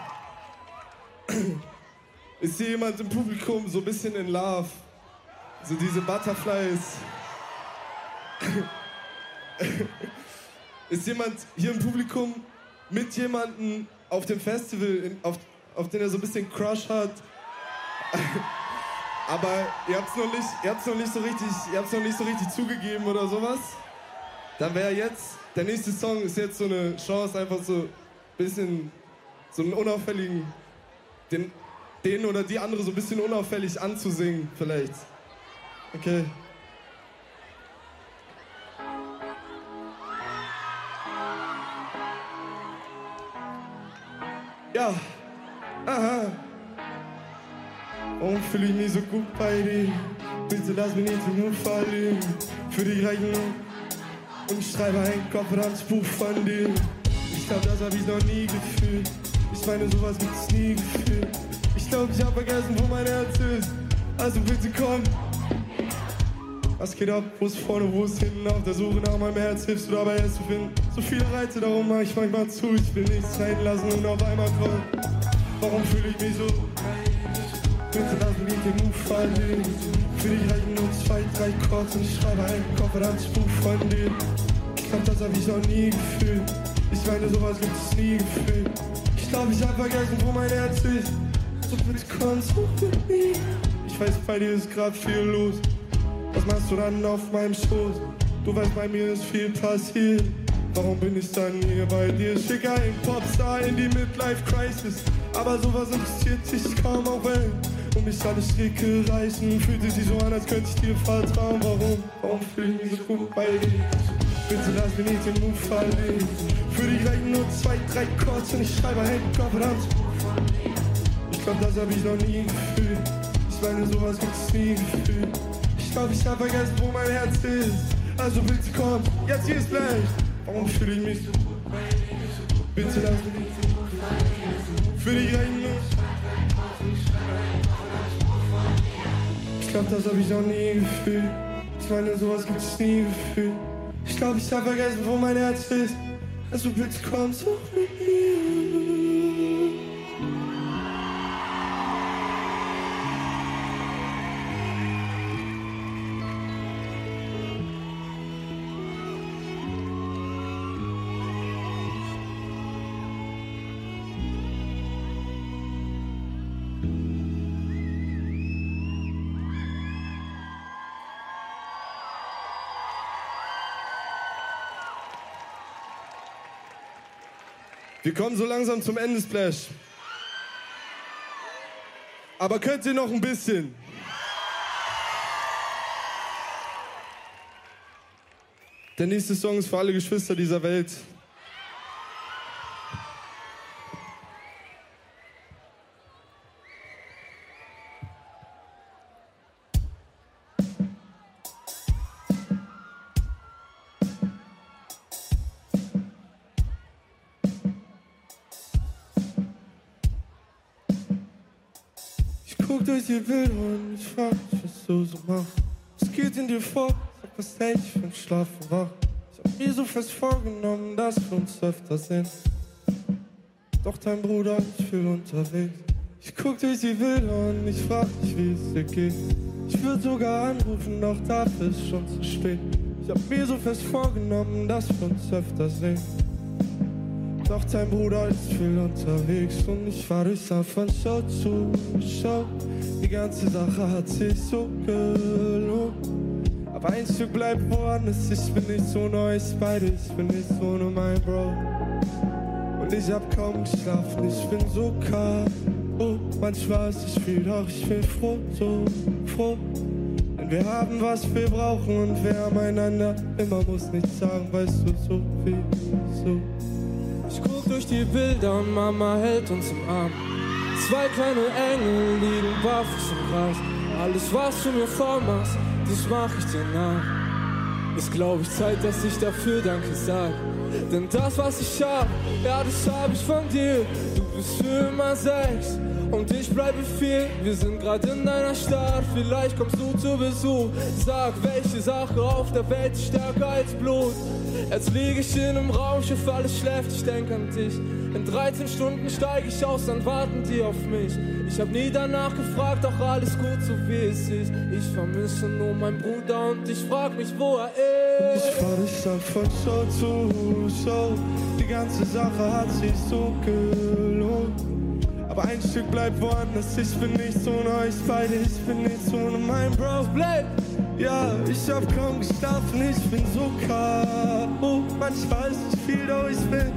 Ist hier jemand im Publikum so ein bisschen in Love? So diese Butterflies. Ist jemand hier im Publikum mit jemandem auf dem Festival, auf den er so ein bisschen Crush hat? Aber ihr habt's noch nicht so richtig zugegeben oder sowas? Dann wäre jetzt, der nächste Song ist jetzt so eine Chance, einfach so ein bisschen, so einen unauffälligen, den oder die andere so ein bisschen unauffällig anzusingen, vielleicht. Okay. Ja. Aha. Warum fühle ich mich so gut bei dir? Bitte lass mich nicht nur verlieren. Für die Rechnung. Und ich schreibe ein Kopfrandsbuch von dir. Ich glaub, das hab ich noch nie gefühlt. Ich meine, sowas gibt's nie gefühlt. Ich glaub, ich hab vergessen, wo mein Herz ist. Also bitte komm. Was geht ab? Wo ist vorne, wo ist hinten? Auf der Suche nach meinem Herz hilfst du dabei, es zu finden. So viele Reize, darum mach ich manchmal zu. Ich will nichts reinlassen und auf einmal kommen. Warum fühle ich mich so? Bitte lass mich nicht den Move fallen. Für dich reichen nur 2, 3 Chords und ich schreibe ein Kopfrandsbuch von dir. Ich glaub, das hab ich noch nie gefühlt. Ich meine, sowas gibt's nie gefühlt. Ich glaub, ich hab vergessen, wo mein Herz ist. So bitte komm, such mit mir. Ich weiß, bei dir ist grad viel los. Was machst du dann auf meinem Schoß? Du weißt, bei mir ist viel passiert. Warum bin ich dann hier bei dir? Schick einen Popstar in die Midlife-Crisis. Aber sowas interessiert dich kaum, auch wenn um mich alle Stricke reißen. Fühlt sich so an, als könnte ich dir vertrauen. Warum fühle ich mich so gut bei dir? Bitte lass mich nicht den Move verlieren. Für dich reichen nur 2, 3 Chords und ich schreibe ein Kopfrandsbuch von dir. Ich glaub, das hab ich noch nie gefühlt. Ich meine, sowas gibt's nie gefühlt. Ich glaub, ich hab vergessen, wo mein Herz ist. Also bitte komm, jetzt hier ist gleich. Warum fühle ich mich so gut bei dir? Bitte lass mich nicht den Move verlieren. Für dich reichen nur 2, 3 Chords und ich schreibe ein Kopfrandsbuch von dir. Ich glaub, das hab ich noch nie gefühlt. Ich meine, sowas gibt's nie gefühlt. Ich glaub, ich hab vergessen, wo mein Herz ist. Also bitte komm, such mit mir. Wir kommen so langsam zum Ende, Splash. Aber könnt ihr noch ein bisschen? Der nächste Song ist für alle Geschwister dieser Welt. Guck durch die Bilder und ich frag mich, was du so machst. Was geht in dir vor? Sag, was hält dich vom Schlafen wach? Ich hab hab mir so fest vorgenommen, dass wir uns öfter sehen. Doch dein Bruder ist viel unterwegs. Ich guck durch die Bilder und ich frag dich, wie es dir geht. Ich würde sogar anrufen, doch dafür ist schon zu spät. Ich hab mir so fest vorgenommen, dass wir uns öfter sehen. Doch dein Bruder ist viel unterwegs und ich fahr durch San von Show zu Show. Die ganze Sache hat sich so gelohnt. Aber ein Stück bleibt woanders, ich bin nicht so neu, ich beide, ich bin nicht so nur mein Bro. Und ich hab kaum geschlafen, ich bin so K.O. Manchmal ist es viel, doch ich bin froh, so froh. Denn wir haben, was wir brauchen und wir haben einander immer, muss nichts sagen, weißt du, so viel, so. Ich guck durch die Bilder und Mama hält uns im Arm. 2 kleine Engel liegen barfuß im Gras. Alles, was du mir vormachst, das mach ich dir nach. Ist, glaub ich, Zeit, dass ich dafür Danke sag. Denn das, was ich hab, ja, das hab ich von dir. Du bist für immer 6 und ich bleibe 4. Wir sind grad in deiner Stadt, vielleicht kommst du zu Besuch. Sag, welche Sache auf der Welt ist stärker als Blut? Jetzt lieg ich in einem Raumschiff, alles schläft, ich denk an dich. In 13 Stunden steig ich aus, dann warten die auf mich. Ich hab nie danach gefragt, doch alles gut, so wie es ist. Ich vermisse nur meinen Bruder und ich frag mich, wo er ist. Ich fahr dich dann von Show zu Show. Die ganze Sache hat sich so gelohnt. Aber ein Stück bleibt woanders, ich bin nicht so neu, ich beide, ich bin nicht so nur mein Bro. Bleib! Ja, ich hab kaum geschlafen, ich bin so K.O. Manchmal ist es viel, doch ich bin.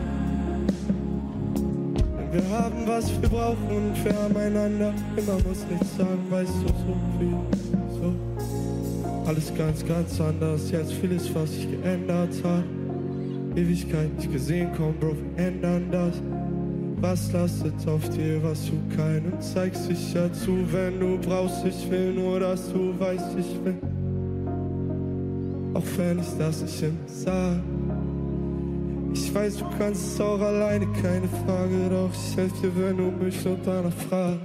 Denn wir haben, was wir brauchen und wir haben einander. Immer muss nichts sagen, weißt du, so viel, so. Alles ganz, ganz anders, jetzt vieles, was sich geändert hat. Ewigkeit nicht gesehen, komm, Bro, wir ändern das. Was lastet auf dir, was du keinem zeigst, sicher zu, wenn du brauchst. Ich will nur, dass du weißt, ich bin. Auch wenn ich das nicht immer sag. Ich weiß, du kannst es auch alleine, keine Frage. Doch ich helf dir, wenn du mich nur danach fragst.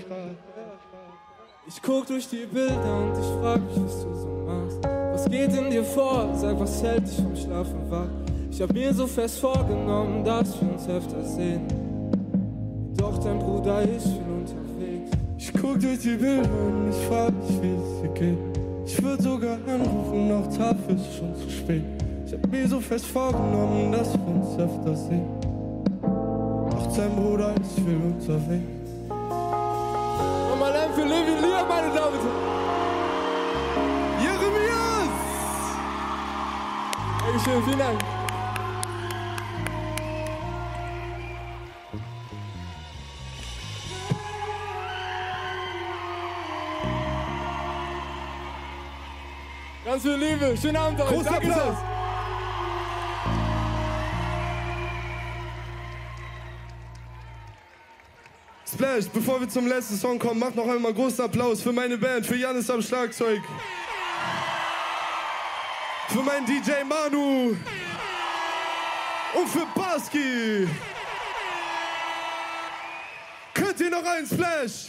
Ich guck durch die Bilder und ich frag mich, was du so machst. Was geht in dir vor? Sag, was hält dich vom Schlafen wach? Ich hab mir so fest vorgenommen, dass wir uns öfter sehen. Doch dein Bruder ist viel unterwegs. Ich guck durch die Bilder und ich frag mich, wie es dir geht. Ich würd sogar anrufen, doch dafür ist schon zu spät. Ich hab mir so fest vorgenommen, dass wir uns öfter sehen. Doch dein Bruder ist viel unterwegs. Nochmal ein für Levi Lia, meine Damen und Herren. Jeremias! Dankeschön, vielen Dank. Ganz viel Liebe, schönen Abend euch. Großer Applaus. Splash, bevor wir zum letzten Song kommen, macht noch einmal großen Applaus für meine Band, für Janis am Schlagzeug, für meinen DJ Manu und für Baski. Könnt ihr noch einen Splash?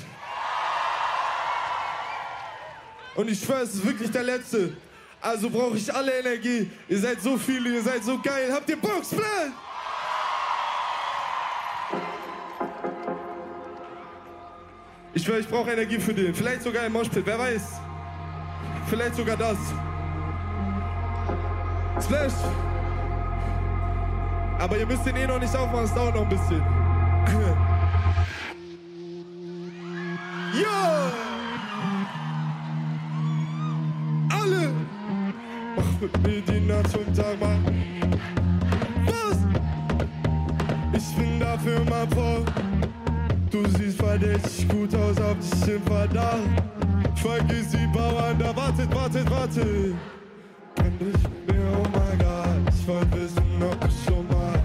Und ich schwöre, es ist wirklich der letzte. Also brauche ich alle Energie. Ihr seid so viele, ihr seid so geil. Habt ihr Bock, Splash? Ich schwöre, ich brauche Energie für den. Vielleicht sogar im Moshpit, wer weiß. Vielleicht sogar das. Splash. Aber ihr müsst den noch nicht aufmachen, es dauert noch ein bisschen. Ja! Alle! Mach mit mir die Nacht zum Tag, Mann. Was? Ich bin dafür mal vor. Du siehst verdächtig gut aus, hab dich im Verdacht. Vergiss die Bauern, da wartet. Kenn dich mit mir, oh mein Gott. Ich wollt wissen, ob ich schon mal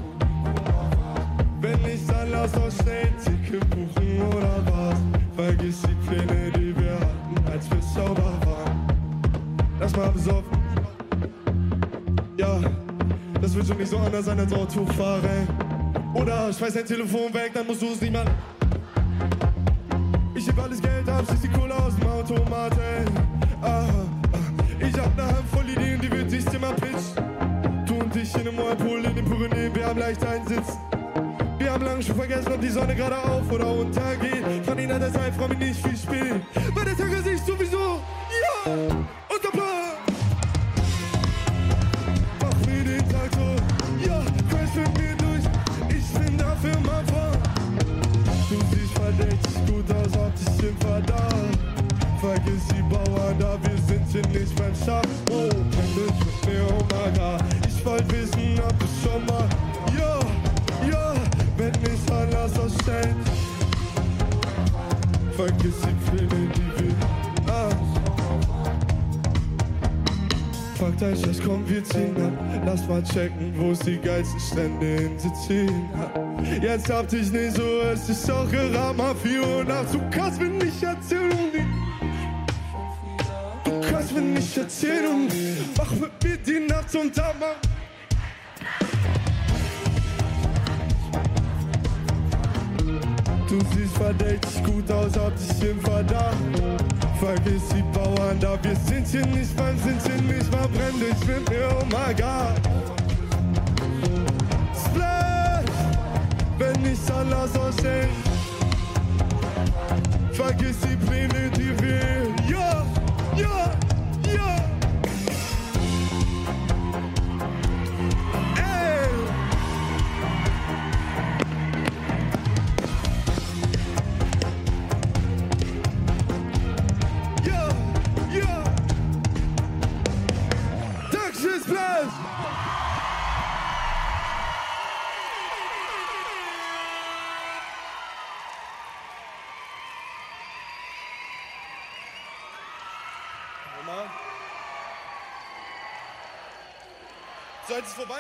wenn nicht, dann lass uns schnell Ticket buchen oder was. Vergiss die Pläne, die wir hatten, als wir sauber waren. Lass mal besoffen. Ja, das wird schon nicht so anders sein als Autofahren. Oder schmeiß dein Telefon weg, dann musst du es nicht machen. Ich heb alles Geld ab, schieß die Kohle aus dem Automaten. Ich hab ne Handvoll Ideen, die wird ich dir mal pitchen. Du wir haben leicht einsitzen. Wir haben lange schon vergessen, ob die Sonne gerade auf oder untergeht. Von ihnen hat das einfach mir nicht viel spielt. Weil der Tag an sich sowieso, ja, unser Plan. Mach mir den Tag so, ja, crash mit mir durch. Ich bin dafür mal vor. Du siehst verdächtig gut aus, auf dich sind Verdacht. Vergiss die Bauern da, wir sind hier nicht beim Schaff. Oh, wenn du mit mir, oh my God. Ich wollte wissen, ob du schon mal, ja, ja, wenn nicht, dann lass uns stellen. Vergiss die Pläne, die wir Fragt euch, was kommt, wir ziehen ab. Lass mal checken, wo es die geilsten Strände in Sizilien hat. Jetzt habt ich nicht so, es ist auch gerade mal 4 Uhr nachts. Du kannst mir nicht erzählen, du kannst mir nicht erzählen, mach mit mir die Nacht zum Tag, Mann. Du siehst verdächtig gut aus, hab dich im Verdacht. Vergiss die Bauern da, wir sind hier nicht, man sind hier nicht, mal brennt dich mit mir, oh my God. Splash, wenn nicht, dann lass uns stehen. Vergiss die Pläne, die wir, ja, ja, ja. So, jetzt ist vorbei?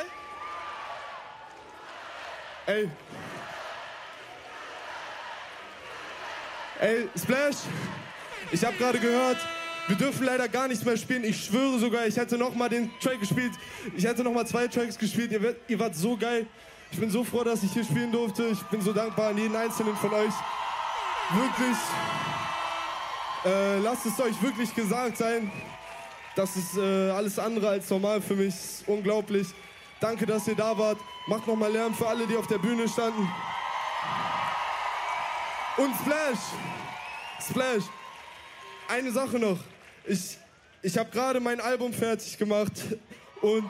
Ey, Splash, ich hab gerade gehört, wir dürfen leider gar nichts mehr spielen. Ich schwöre sogar, ich hätte noch mal den Track gespielt. Ich hätte noch mal 2 Tracks gespielt. Ihr wart so geil. Ich bin so froh, dass ich hier spielen durfte. Ich bin so dankbar an jeden einzelnen von euch. Wirklich, lasst es euch wirklich gesagt sein. Das ist alles andere als normal für mich. Ist unglaublich. Danke, dass ihr da wart. Macht nochmal Lärm für alle, die auf der Bühne standen. Und Splash. Eine Sache noch. Ich habe gerade mein Album fertig gemacht und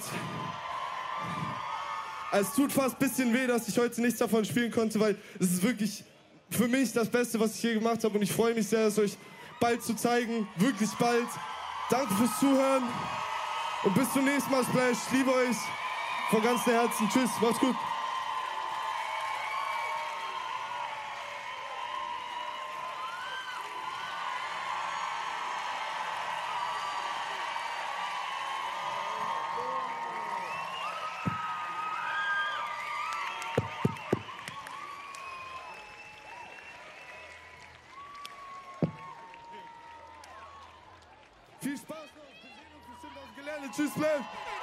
es tut fast ein bisschen weh, dass ich heute nichts davon spielen konnte, weil es ist wirklich für mich das Beste, was ich je gemacht habe und ich freue mich sehr, es euch bald zu zeigen. Wirklich bald. Danke fürs Zuhören und bis zum nächsten Mal, Splash. Ich liebe euch von ganzem Herzen. Tschüss, macht's gut. Viel Spaß noch. Wir sehen uns bestimmt auf dem Gelände. Tschüss, Splash.